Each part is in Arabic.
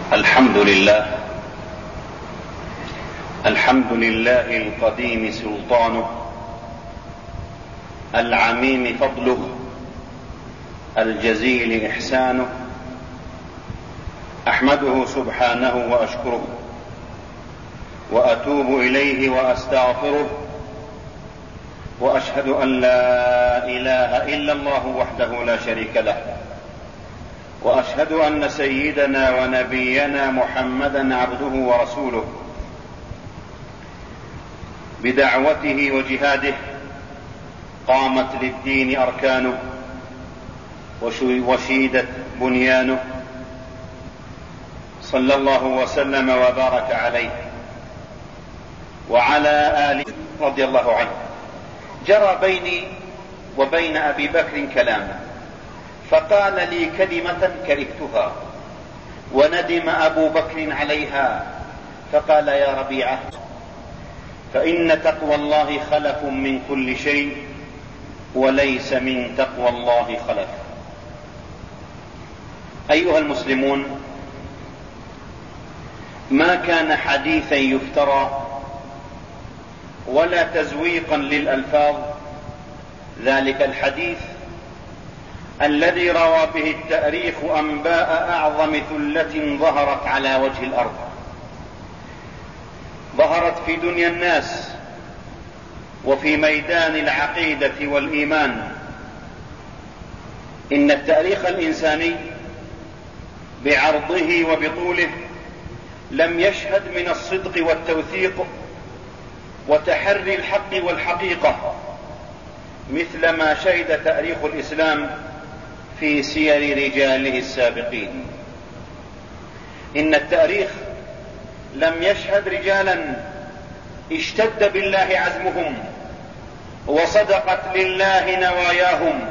الحمد لله القديم سلطانه، العميم فضله، الجزيل إحسانه. أحمده سبحانه وأشكره، وأتوب إليه وأستغفره، وأشهد أن لا إله إلا الله وحده لا شريك له، وأشهد أن سيدنا ونبينا محمدا عبده ورسوله. بدعوته وجهاده قامت للدين أركانه، وشيدت بنيانه، صلى الله وسلم وبارك عليه وعلى آله رضي الله عنه. جرى بيني وبين أبي بكر كلاما، فقال لي كلمة كرهتها، وندم أبو بكر عليها، فقال: يا ربيعة، فإن تقوى الله خلف من كل شيء، وليس من تقوى الله خلف. أيها المسلمون، ما كان حديثا يفترى ولا تزويقا للألفاظ ذلك الحديث الذي روى به التاريخ أنباء أعظم ثلة ظهرت على وجه الأرض، ظهرت في دنيا الناس وفي ميدان العقيدة والإيمان. إن التاريخ الإنساني بعرضه وبطوله لم يشهد من الصدق والتوثيق وتحري الحق والحقيقة مثل ما شهد تاريخ الإسلام في سير رجاله السابقين. إن التاريخ لم يشهد رجالا اشتد بالله عزمهم وصدقت لله نواياهم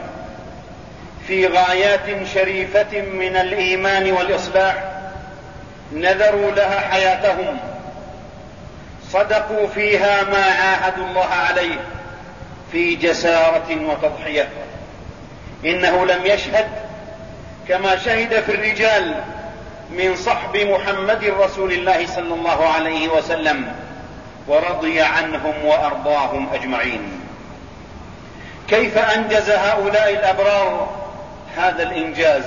في غايات شريفة من الإيمان والإصلاح، نذروا لها حياتهم، صدقوا فيها ما عاهدوا الله عليه في جسارة وتضحية. إنه لم يشهد كما شهد في الرجال من صحب محمد رسول الله صلى الله عليه وسلم، ورضي عنهم وأرضاهم أجمعين. كيف أنجز هؤلاء الأبرار هذا الإنجاز،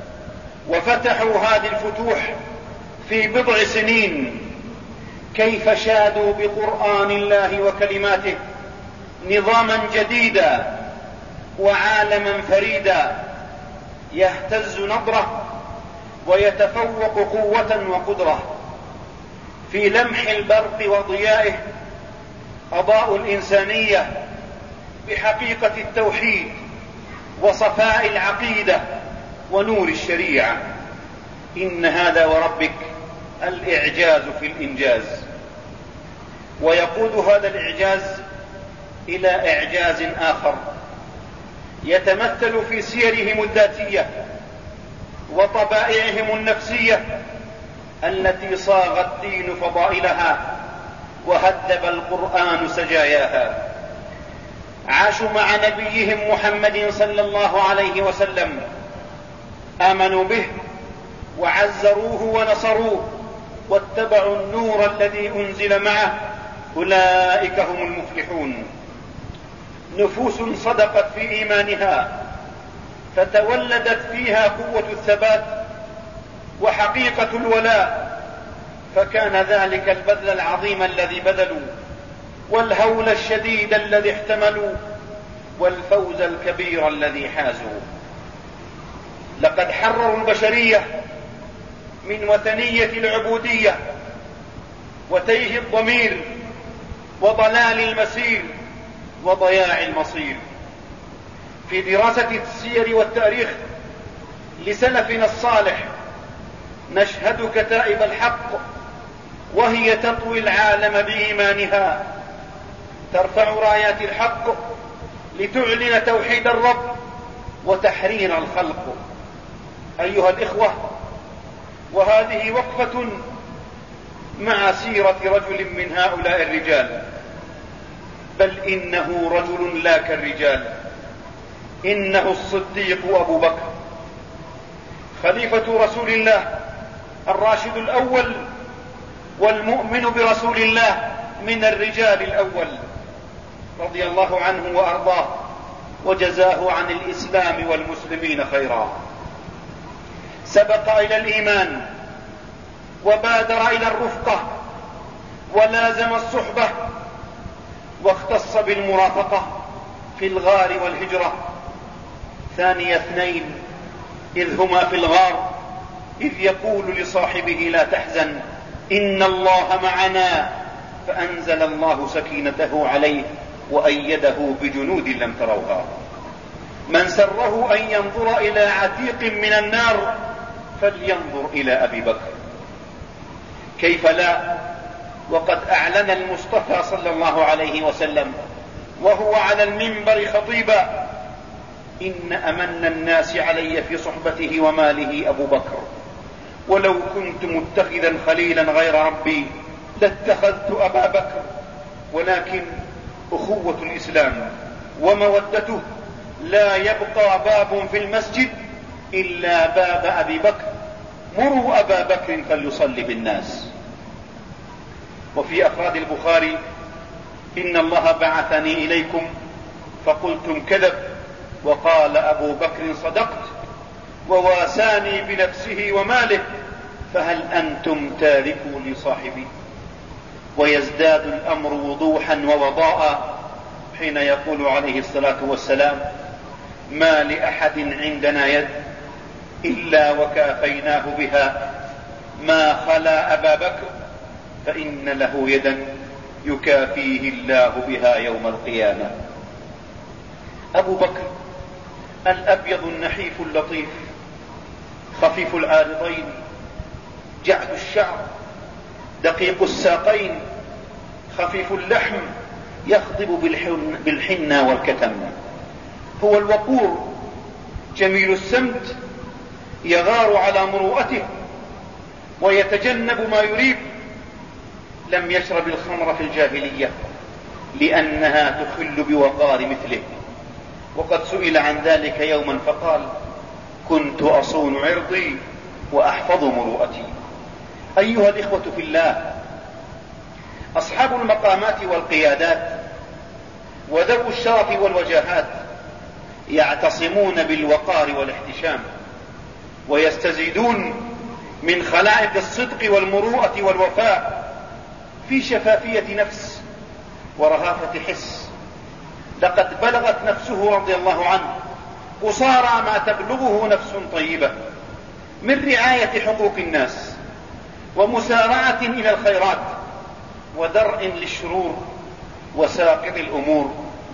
وفتحوا هذه الفتوح في بضع سنين. كيف شادوا بقرآن الله وكلماته نظاما جديدا وعالما فريدا يهتز نظره ويتفوق قوة وقدرة. في لمح البرق وضيائه أضاءوا الإنسانية بحقيقة التوحيد وصفاء العقيدة ونور الشريعة. إن هذا وربك الإعجاز في الإنجاز. ويقود هذا الإعجاز إلى إعجاز آخر يتمثل في سيرهم الذاتية وطبائعهم النفسية التي صاغ الدين فضائلها وهذب القرآن سجاياها. عاشوا مع نبيهم محمد صلى الله عليه وسلم، آمنوا به وعزروه ونصروه واتبعوا النور الذي أنزل معه، أولئك هم المفلحون. نفوس صدقت في إيمانها فتولدت فيها قوة الثبات وحقيقة الولاء، فكان ذلك البذل العظيم الذي بذلوا، والهول الشديد الذي احتملوا، والفوز الكبير الذي حازوا. لقد حرروا البشرية من وثنية العبودية وتيه الضمير وضلال المسير وضياع المصير. في دراسة السير والتاريخ لسلفنا الصالح نشهد كتائب الحق وهي تطوي العالم بإيمانها، ترفع رايات الحق لتعلن توحيد الرب وتحرير الخلق. أيها الإخوة، وهذه وقفة مع سيرة رجل من هؤلاء الرجال، بل إنه رجل لا كالرجال، إنه الصديق أبو بكر خليفة رسول الله الراشد الأول والمؤمن برسول الله من الرجال الأول رضي الله عنه وأرضاه وجزاه عن الإسلام والمسلمين خيرا. سبق إلى الإيمان وبادر إلى الرفقة ولازم الصحبة واختص بالمرافقة في الغار والهجرة. ثاني اثنين إذ هما في الغار إذ يقول لصاحبه لا تحزن إن الله معنا فأنزل الله سكينته عليه وأيده بجنود لم تروها. من سره أن ينظر إلى عتيق من النار فلينظر إلى أبي بكر. كيف لا وقد أعلن المصطفى صلى الله عليه وسلم وهو على المنبر خطيبا إن أمن الناس علي في صحبته وماله أبو بكر، ولو كنت متخذا خليلا غير ربي لاتخذت أبا بكر، ولكن أخوة الإسلام ومودته لا يبقى باب في المسجد إلا باب أبي بكر، مروا أبا بكر فليصلي بالناس. وفي أفراد البخاري إن الله بعثني إليكم فقلتم كذب وقال أبو بكر صدقت وواساني بنفسه وماله فهل أنتم تاركوا لصاحبي. ويزداد الأمر وضوحا ووضاء حين يقول عليه الصلاة والسلام ما لأحد عندنا يد إلا وكافيناه بها ما خلا أبا بكر فإن له يدا يكافيه الله بها يوم القيامة. أبو بكر الأبيض النحيف اللطيف خفيف العارضين جعد الشعر دقيق الساقين خفيف اللحم يخضب بالحنى والكتم. هو الوقور جميل السمت يغار على مروءته ويتجنب ما يريب. لم يشرب الخمر في الجاهلية لأنها تخل بوقار مثله، وقد سئل عن ذلك يوما فقال كنت أصون عرضي وأحفظ مروءتي. أيها الإخوة في الله، أصحاب المقامات والقيادات وذوو الشرف والوجاهات يعتصمون بالوقار والاحتشام ويستزيدون من خلائق الصدق والمروءة والوفاء في شفافية نفس ورهافة حس. لقد بلغت نفسه رضي الله عنه قصارى ما تبلغه نفس طيبة من رعاية حقوق الناس ومسارعة إلى الخيرات ودرء للشرور وساقط الأمور.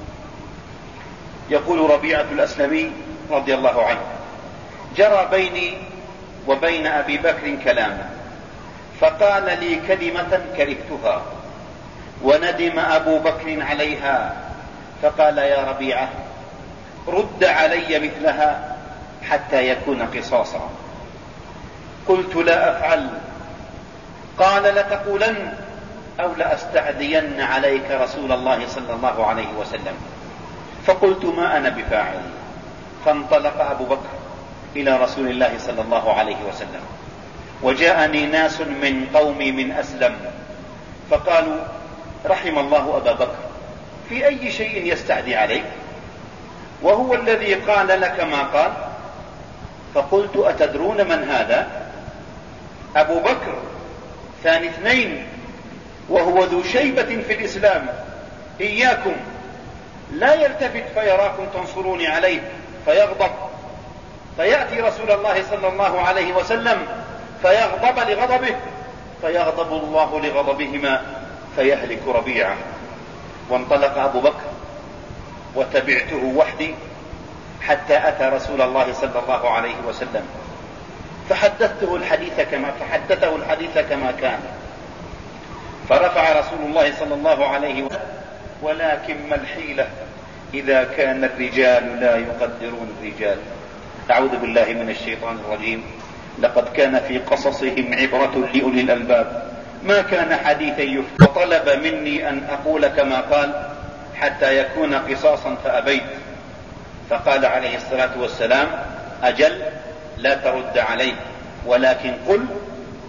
يقول ربيعة الأسلمي رضي الله عنه جرى بيني وبين أبي بكر كلاما فقال لي كلمة كرهتها وندم أبو بكر عليها فقال يا ربيعة رد علي مثلها حتى يكون قصاصا. قلت لا أفعل. قال لتقولن أو لأستعدين عليك رسول الله صلى الله عليه وسلم. فقلت ما أنا بفاعل. فانطلق أبو بكر إلى رسول الله صلى الله عليه وسلم وجاءني ناس من قومي من أسلم فقالوا رحم الله أبا بكر في أي شيء يستعدي عليك وهو الذي قال لك ما قال. فقلت أتدرون من هذا؟ أبو بكر ثاني اثنين وهو ذو شيبة في الإسلام. إياكم لا يلتفت فيراكم تنصروني عليه فيغضب فيأتي رسول الله صلى الله عليه وسلم فيغضب لغضبه فيغضب الله لغضبهما فيهلك ربيعه. وانطلق أبو بكر وتبعته وحدي حتى أتى رسول الله صلى الله عليه وسلم فحدثته الحديث كما كان. فرفع رسول الله صلى الله عليه وسلم ولكن ما الحيلة إذا كان الرجال لا يقدرون الرجال. أعوذ بالله من الشيطان الرجيم. لقد كان في قصصهم عبرة لأولي الألباب ما كان حديثا يفترى. وطلب مني أن أقول كما قال حتى يكون قصاصا فأبيت. فقال عليه الصلاة والسلام أجل لا ترد عليه ولكن قل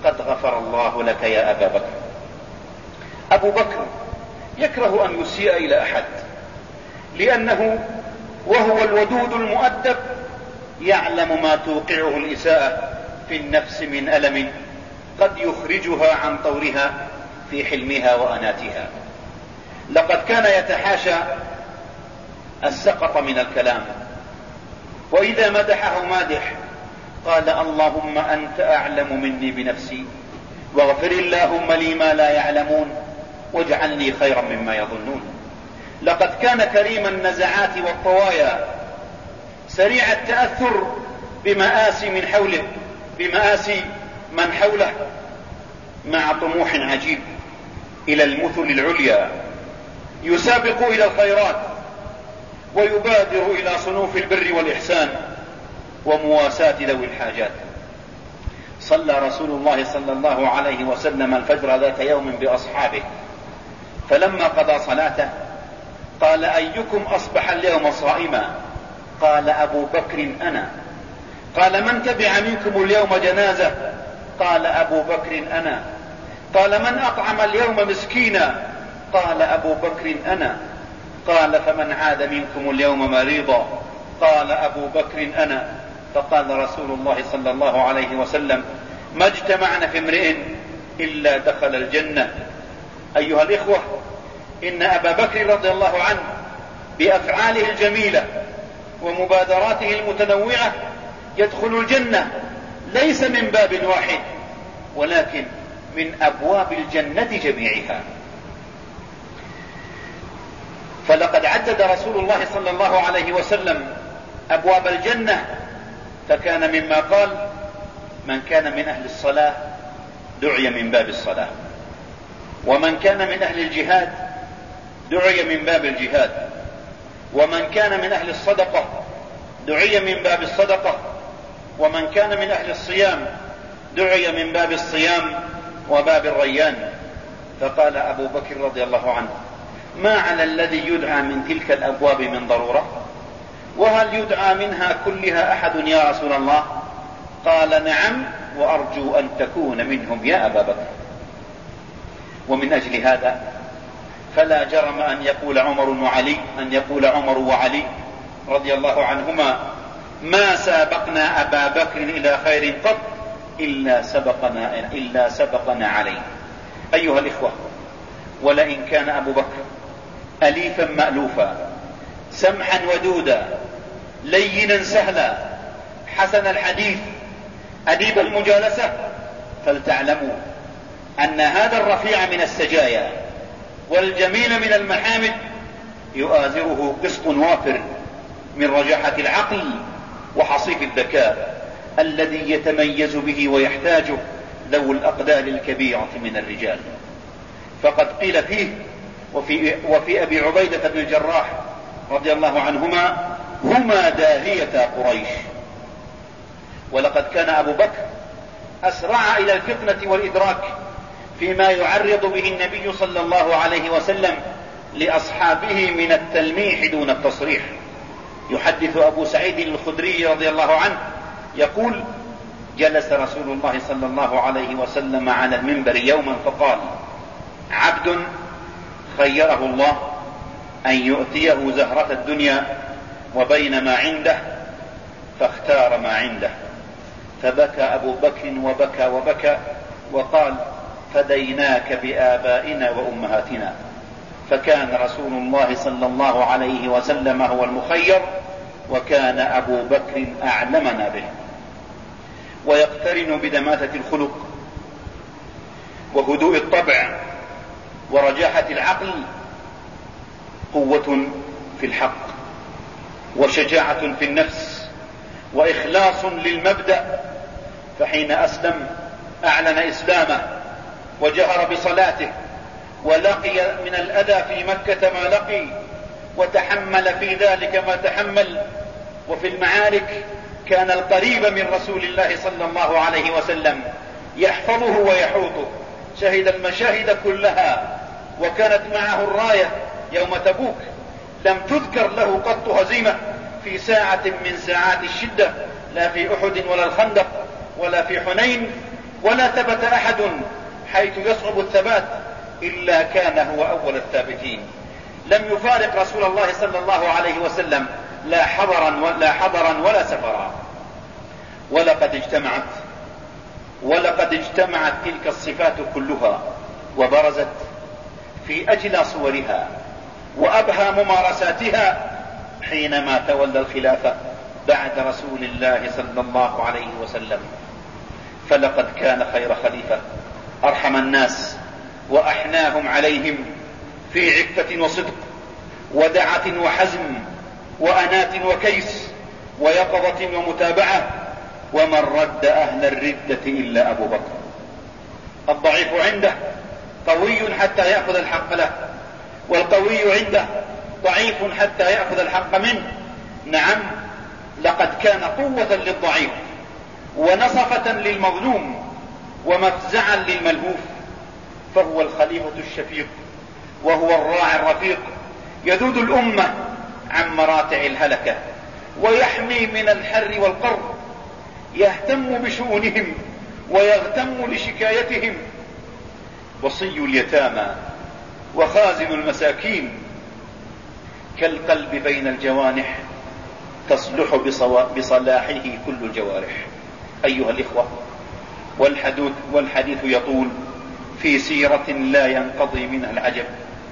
قد غفر الله لك يا أبا بكر. أبو بكر يكره أن يسيء إلى أحد، لأنه وهو الودود المؤدب يعلم ما توقعه الإساءة في النفس من ألم قد يخرجها عن طورها في حلمها وأناتها. لقد كان يتحاشى السقط من الكلام، وإذا مدحه مادح قال اللهم أنت أعلم مني بنفسي واغفر اللهم لي ما لا يعلمون واجعلني خيرا مما يظنون. لقد كان كريم النزعات والطوايا، سريع التأثر بمآسي من حوله، مع طموح عجيب إلى المثل العليا، يسابق إلى الخيرات ويبادر إلى صنوف البر والإحسان ومواساة ذوي الحاجات. صلى رسول الله صلى الله عليه وسلم الفجر ذات يوم بأصحابه، فلما قضى صلاته قال أيكم أصبح اليوم صائما؟ قال أبو بكر أنا. قال من تبع منكم اليوم جنازة؟ قال أبو بكر أنا. قال من أطعم اليوم مسكينا؟ قال أبو بكر أنا. قال فمن عاد منكم اليوم مريضا؟ قال أبو بكر أنا. فقال رسول الله صلى الله عليه وسلم ما اجتمعنا في امرئ إلا دخل الجنة. أيها الإخوة، إن أبا بكر رضي الله عنه بأفعاله الجميلة ومبادراته المتنوعة يدخل الجنة ليس من باب واحد، ولكن من أبواب الجنة جميعها. فلقد عدد رسول الله صلى الله عليه وسلم أبواب الجنة، فكان مما قال من كان من أهل الصلاة دعي من باب الصلاة، ومن كان من أهل الجهاد دعي من باب الجهاد، ومن كان من أهل الصدقة دعي من باب الصدقة، ومن كان من أهل الصيام دعي من باب الصيام وباب الريان. فقال أبو بكر رضي الله عنه ما على الذي يدعى من تلك الأبواب من ضرورة؟ وهل يدعى منها كلها أحد يا رسول الله؟ قال نعم، وأرجو أن تكون منهم يا أبا بكر. ومن أجل هذا فلا جرم أن يقول عمر وعلي رضي الله عنهما ما سابقنا أبا بكر إلى خير قط إلا سبقنا عليه. أيها الإخوة، ولئن كان أبو بكر أليفا مألوفا، سمحا ودودا، لينا سهلا، حسن الحديث، أديب المجالسة، فلتعلموا أن هذا الرفيع من السجايا والجميل من المحامد يؤازره قسط وافر من رجاحة العقل وحصيف الذكاء الذي يتميز به ويحتاجه ذو الأقدال الكبيرة من الرجال. فقد قيل فيه وفي أبي عبيدة بن الجراح رضي الله عنهما هما داهية قريش. ولقد كان أبو بكر أسرع إلى الفطنة والإدراك فيما يعرض به النبي صلى الله عليه وسلم لأصحابه من التلميح دون التصريح. يحدث أبو سعيد الخدري رضي الله عنه يقول جلس رسول الله صلى الله عليه وسلم على المنبر يوما فقال عبد خيره الله أن يؤتيه زهرة الدنيا وبين ما عنده فاختار ما عنده. فبكى أبو بكر وبكى وقال فديناك بآبائنا وأمهاتنا. فكان رسول الله صلى الله عليه وسلم هو المخير، وكان أبو بكر أعلمنا به. ويقترن بدماثة الخلق وهدوء الطبع ورجاحة العقل قوة في الحق وشجاعة في النفس وإخلاص للمبدأ. فحين أسلم أعلن إسلامه وجهر بصلاته ولقي من الأذى في مكة ما لقي وتحمل في ذلك ما تحمل. وفي المعارك كان القريب من رسول الله صلى الله عليه وسلم يحفظه ويحوطه، شهد المشاهد كلها، وكانت معه الراية يوم تبوك. لم تذكر له قط هزيمة في ساعة من ساعات الشدة، لا في أحد ولا الخندق ولا في حنين ولا ثبت أحد حيث يصعب الثبات إلا كان هو أول الثابتين. لم يفارق رسول الله صلى الله عليه وسلم لا حضرا ولا سفرا. ولقد اجتمعت تلك الصفات كلها وبرزت في أجلى صورها وأبهى ممارساتها حينما تولى الخلافة بعد رسول الله صلى الله عليه وسلم. فلقد كان خير خليفة، أرحم الناس وأحناهم عليهم في عفة وصدق ودعة وحزم وأنات وكيس ويقظة ومتابعة، ومن رد أهل الردة إلا أبو بكر. الضعيف عنده قوي حتى يأخذ الحق له، والقوي عنده ضعيف حتى يأخذ الحق منه. نعم، لقد كان قوة للضعيف ونصفة للمظلوم ومفزعا للملهوف، فهو الخليفة الشفيق وهو الراعي الرفيق، يذود الأمة عن مراتع الهلكة ويحمي من الحر والقر، يهتم بشؤونهم ويغتم لشكايتهم. وصي اليتامى وخازن المساكين كالقلب بين الجوانح، تصلح بصلاحه كل الجوارح. أيها الإخوة، والحديث يطول في سيرة لا ينقضي منها العجب،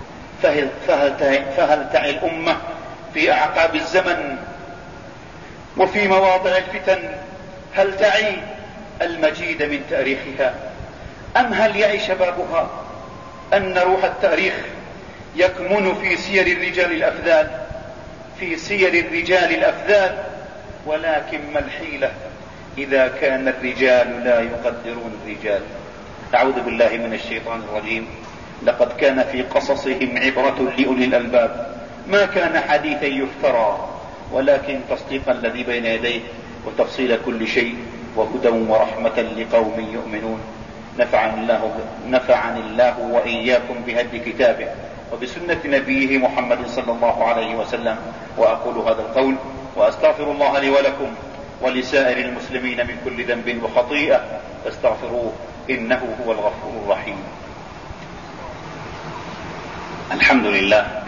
فهل تعي الأمة في أعقاب الزمن وفي مواضع الفتن؟ هل تعي المجيد من تاريخها، أم هل يعي شبابها أن روح التاريخ يكمن في سير الرجال الأفذال؟ ولكن ما الحيلة إذا كان الرجال لا يقدرون الرجال. أعوذ بالله من الشيطان الرجيم. لقد كان في قصصهم عبرة لأولي الألباب، ما كان حديثا يفترى، ولكن تصديق الذي بين يديه وتفصيل كل شيء وهدى ورحمة لقوم يؤمنون. نفعني الله وإياكم بهدي كتابه وبسنة نبيه محمد صلى الله عليه وسلم. وأقول هذا القول وأستغفر الله لي ولكم ولسائر المسلمين من كل ذنب وخطيئة، فاستغفروه إنه هو الغفور الرحيم. الحمد لله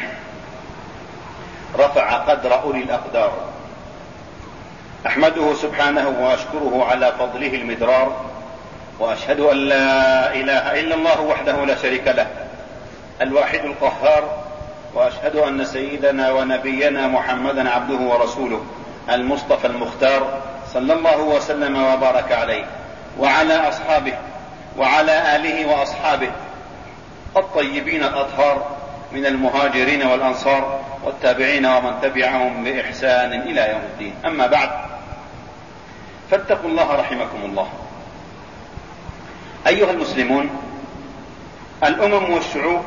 رفع قدر أولي الأقدار، أحمده سبحانه وأشكره على فضله المدرار، وأشهد أن لا إله إلا الله وحده لا شريك له الواحد القهار، وأشهد أن سيدنا ونبينا محمدا عبده ورسوله المصطفى المختار، صلى الله وسلم وبارك عليه وعلى أصحابه وعلى آله وأصحابه الطيبين الأطهار من المهاجرين والأنصار والتابعين ومن تبعهم بإحسان إلى يوم الدين. أما بعد، فاتقوا الله رحمكم الله. أيها المسلمون، الأمم والشعوب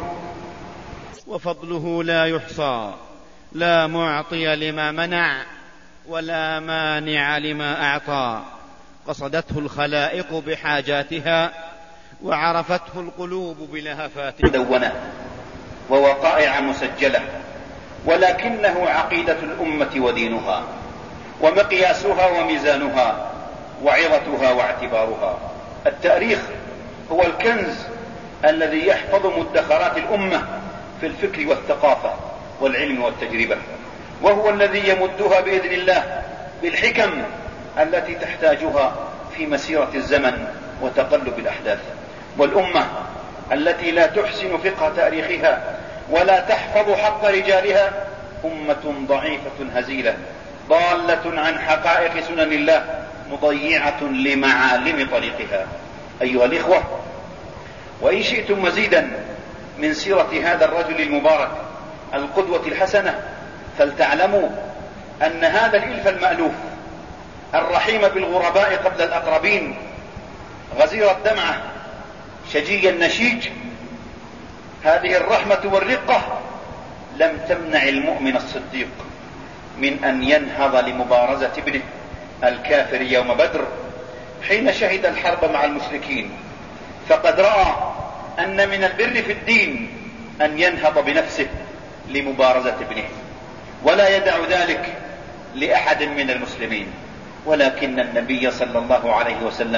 وفضله لا يحصى، لا معطي لما منع ولا مانع لما أعطى. قصدته الخلائق بحاجاتها وعرفته القلوب بلهفاتها، مدونة ووقائع مسجلة، ولكنه عقيدة الأمة ودينها ومقياسها وميزانها وعظتها واعتبارها. التاريخ هو الكنز الذي يحفظ مدخرات الأمة في الفكر والثقافة والعلم والتجربة، وهو الذي يمدها بإذن الله بالحكم التي تحتاجها في مسيرة الزمن وتقلب الأحداث. والأمة التي لا تحسن فقه تاريخها ولا تحفظ حق رجالها أمة ضعيفة هزيلة، ضالة عن حقائق سنن الله، مضيعة لمعالم طريقها. أيها الإخوة، وإن شئتم مزيدا من سيرة هذا الرجل المبارك القدوة الحسنة، فلتعلموا أن هذا الإلف المألوف الرحيم بالغرباء قبل الأقربين، غزير الدمعة، شجي النشيج، هذه الرحمة والرقة لم تمنع المؤمن الصديق من أن ينهض لمبارزة ابنه الكافر يوم بدر حين شهد الحرب مع المشركين، فقد رأى أن من البر في الدين أن ينهض بنفسه لمبارزة ابنه، ولا يدع ذلك لأحد من المسلمين. ولكن النبي صلى الله عليه وسلم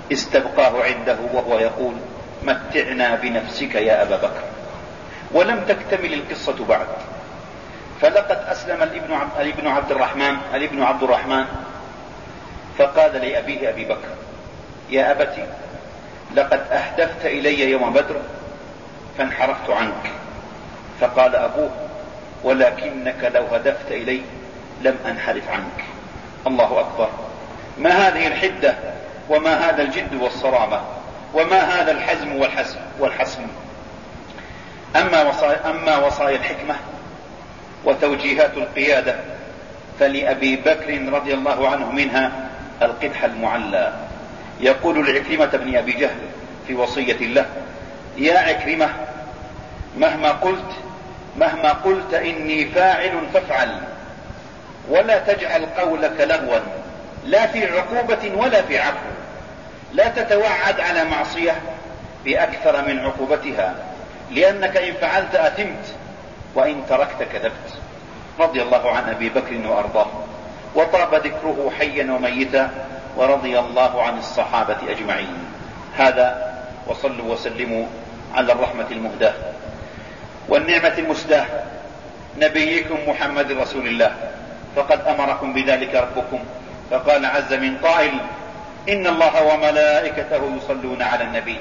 استبقاه عنده وهو يقول: متعنا بنفسك يا أبا بكر. ولم تكتمل القصة بعد، فلقد أسلم الابن عبد الرحمن فقال لأبيه أبي بكر: يا أبتي، لقد أهدفت إلي يوم بدر فانحرفت عنك. فقال أبوه: ولكنك لو هدفت إلي لم أنحرف عنك. الله أكبر! ما هذه الحدة، وما هذا الجد والصرامة، وما هذا الحزم والحسم. أما وصايا الحكمة وتوجيهات القيادة فلأبي بكر رضي الله عنه منها القدح المعلى. يقول لعكرمة بن أبي جهل في وصية الله: يا عكرمة، مهما قلت إني فاعل فافعل، ولا تجعل قولك لغوا، لا في عقوبة ولا في عفو. لا تتوعد على معصية بأكثر من عقوبتها، لأنك إن فعلت أثمت، وإن تركت كذبت. رضي الله عن أبي بكر وأرضاه، وطاب ذكره حيا وميتا، ورضي الله عن الصحابة أجمعين. هذا، وصلوا وسلموا على الرحمة المهداة والنعمة المسداة نبيكم محمد رسول الله، فقد أمركم بذلك ربكم، فقال عز من قائل: إن الله وملائكته يصلون على النبي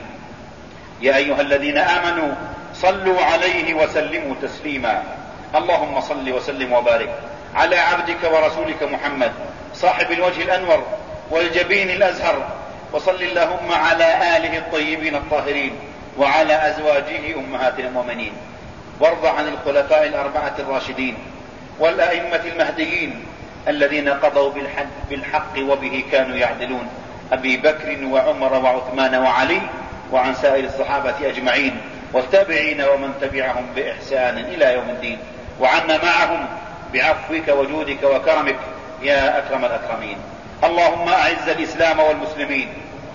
يا أيها الذين آمنوا صلوا عليه وسلموا تسليما. اللهم صل وسلم وبارك على عبدك ورسولك محمد صاحب الوجه الأنور والجبين الأزهر، وصل اللهم على آله الطيبين الطاهرين وعلى أزواجه أمهات المؤمنين، وارض عن الخلفاء الأربعة الراشدين والأئمة المهديين الذين قضوا بالحق وبه كانوا يعدلون، أبي بكر وعمر وعثمان وعلي، وعن سائر الصحابة أجمعين والتابعين ومن تبعهم بإحسان إلى يوم الدين، وعنا معهم بعفوك وجودك وكرمك يا أكرم الأكرمين. اللهم أعز الإسلام والمسلمين،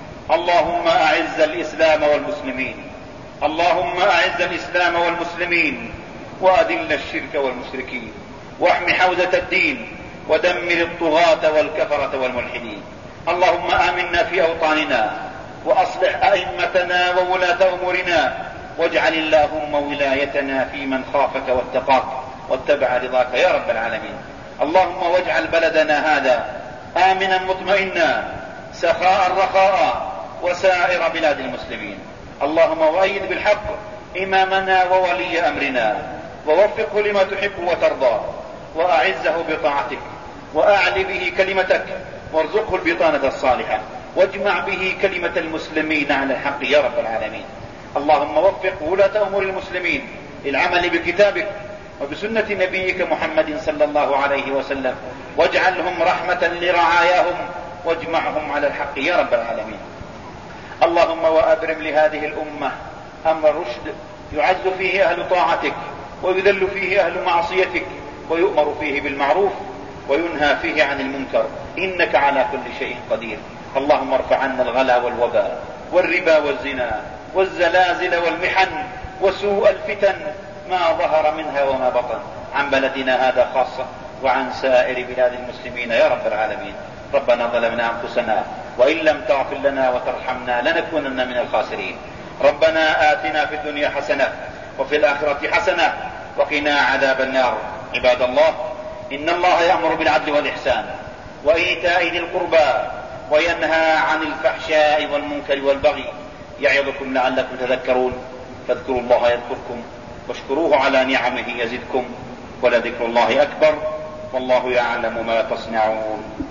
اللهم أعز الإسلام والمسلمين، اللهم أعز الإسلام والمسلمين، وأذل الشرك والمشركين، واحم حوزة الدين، ودمر الطغاة والكفرة والملحدين. اللهم آمنا في أوطاننا، وأصلح أئمتنا وولاة أمورنا، واجعل اللهم ولايتنا في من خافك واتقاك واتبع رضاك يا رب العالمين. اللهم واجعل بلدنا هذا آمنا مطمئنا سخاء رخاء وسائر بلاد المسلمين. اللهم وأيد بالحق إمامنا وولي أمرنا، ووفقه لما تحب وترضى، وأعزه بطاعتك، وأعل به كلمتك، وارزقه البطانة الصالحة، واجمع به كلمة المسلمين على الحق يا رب العالمين. اللهم وفق ولاة أمور المسلمين للعمل بكتابك وبسنة نبيك محمد صلى الله عليه وسلم، واجعلهم رحمة لرعاياهم، واجمعهم على الحق يا رب العالمين. اللهم وأبرم لهذه الأمة أمر رشد يعز فيه أهل طاعتك، ويذل فيه أهل معصيتك، ويؤمر فيه بالمعروف وينهى فيه عن المنكر، إنك على كل شيء قدير. اللهم ارفع عنا الغلا والوباء والربا والزنا والزلازل والمحن وسوء الفتن ما ظهر منها وما بطن عن بلدنا هذا خاصة، وعن سائر بلاد المسلمين يا رب العالمين. ربنا ظلمنا أنفسنا وإن لم تغفر لنا وترحمنا لنكونن من الخاسرين. ربنا آتنا في الدنيا حسنة وفي الآخرة حسنة وقنا عذاب النار. عباد الله، إن الله يأمر بالعدل والإحسان وإيتاء ذي القربى وينهى عن الفحشاء والمنكر والبغي، يعظكم لعلكم تذكرون. فاذكروا الله يذكركم، واشكروه على نعمه يزدكم، ولذكر الله أكبر، والله يعلم ما تصنعون.